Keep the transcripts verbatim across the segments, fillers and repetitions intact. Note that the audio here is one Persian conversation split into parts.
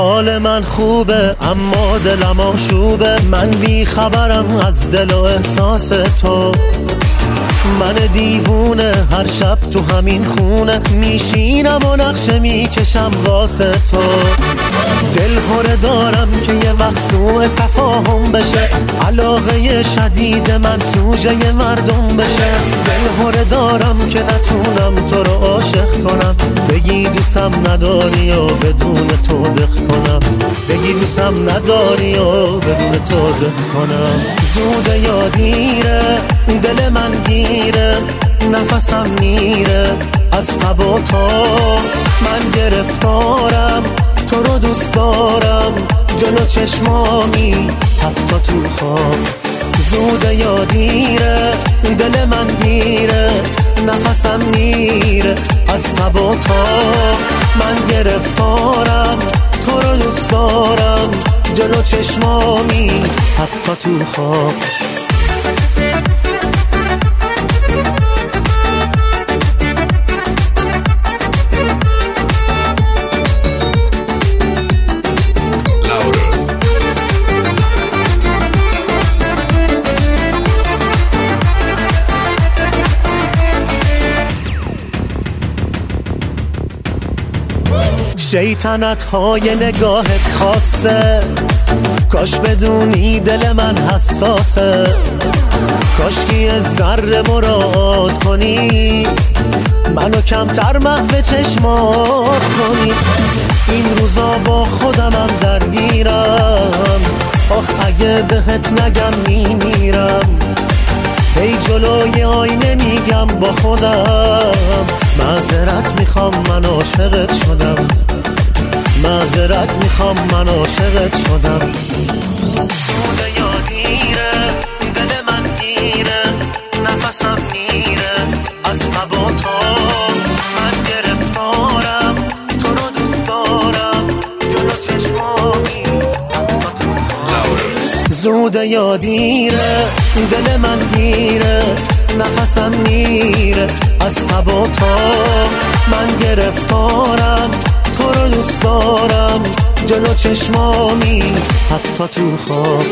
حال من خوبه اما دلم آشوبه، من بی خبرم از دل و احساس تو. من دیوونه هر شب تو همین خونه میشینم و نقشه میکشم واسه تو. دل هره دارم که یه وقت سوء تفاهم بشه، علاقه شدید من سوژه مردم بشه. دل هره دارم که نتونم تو رو عاشق کنم، بگی دوستم نداری و بدون تو دق کنم، بگی دوستم نداری و بدون تو دق کنم. زوده یا دیره دل من گیره، نفسم میره از تب و تا. من گرفتارم تو رو دوست دارم، جلو چشمامی حتی تو خواب. زوده یا دیره دل من گیره، نفسم میره از تب و تا. من گرفتارم تو رو دوست دارم، جلو چشمامی حتی تو خواب. شیطنت های نگاهت خاصه، کاش بدونی دل من حساسه. کاش که یه ذره مراعات کنی، منو کمتر محو چشمات کنی. این روزا با خودمم درگیرم، آخ اگه بهت نگم میمیرم. هی جلوی آینه میگم با خودم، معذرت میخوام من عاشقت شدم، معذرت میخوام من عاشقت شدم. سوده یا دیره دل من گیره، نفسم میره از تب و تا. من گرفتارم تو رو دوست دارم، جلو چشمامی. زوده یا دیره دل من گیره، نفسم میره از تب و تا. من گرفتارم تو رو دوست دارم، جلو چشمامی حتی تو خواب،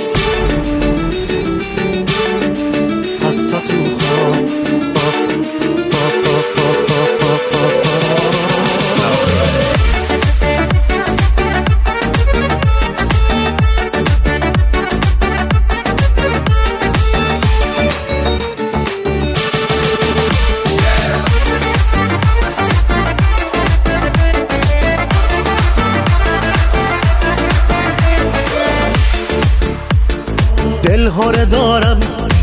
حتی تو خواب. دل هره دارم